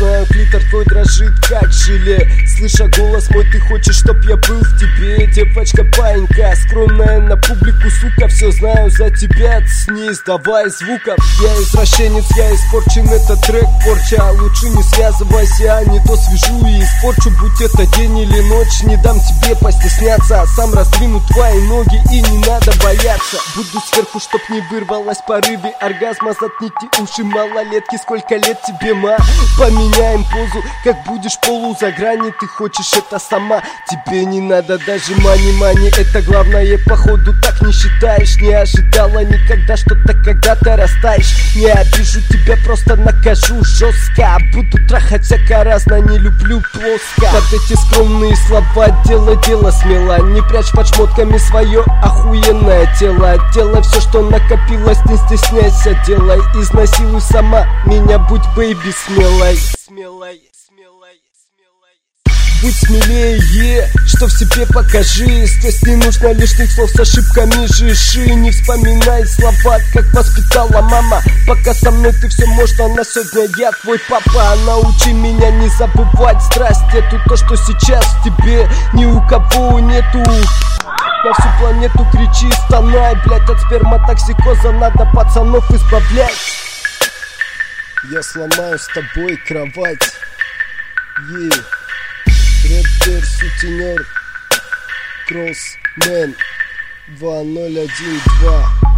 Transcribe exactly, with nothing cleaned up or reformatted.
знаю, клитор твой дрожит как желе. Слыша голос мой, ты хочешь, чтоб я был в тебе. Девочка паинька, скромная на публику, сука. Все знаю за тебя, не издавай звуков. Я извращенец, я испорчен, этот трек порча. Лучше не связывайся, а не то свяжу и испорчу. Будь это день или ночь, не дам тебе постесняться. Сам раздвину твои ноги и не надо бояться. Буду сверху, чтоб не вырвалась в порыве оргазма. Заткните уши, малолетки, сколько лет тебе, ма? Поменяем позу, как будешь полу за грани. Ты хочешь это сама, тебе не надо даже мани-мани. Это главное, походу так не считаешь. Не ожидала никогда, что ты когда-то растаешь. Не обижу тебя, просто накажу жестко. Буду трахать всяко разно, не люблю плоско. Под эти скромные слова делай дело смело. Не прячь под шмотками свое охуенное тело. Делай все, что накопилось, не стесняйся. Делай, изнасилуй сама меня, будь бэйби смелой. Смелой, смелой. Будь смелее, что в себе покажи. Здесь не нужно лишних слов, с ошибками жиши. Не вспоминай слова, как воспитала мама. Пока со мной ты все можно, на сегодня я твой папа. Научи меня не забывать страсть эту. То, что сейчас в тебе ни у кого нету. На всю планету кричи, стонай, блять, от сперматоксикоза надо пацанов избавлять. Я сломаю с тобой кровать. Yeah. Рэпер, сутенер, кроссмен два ноль один два.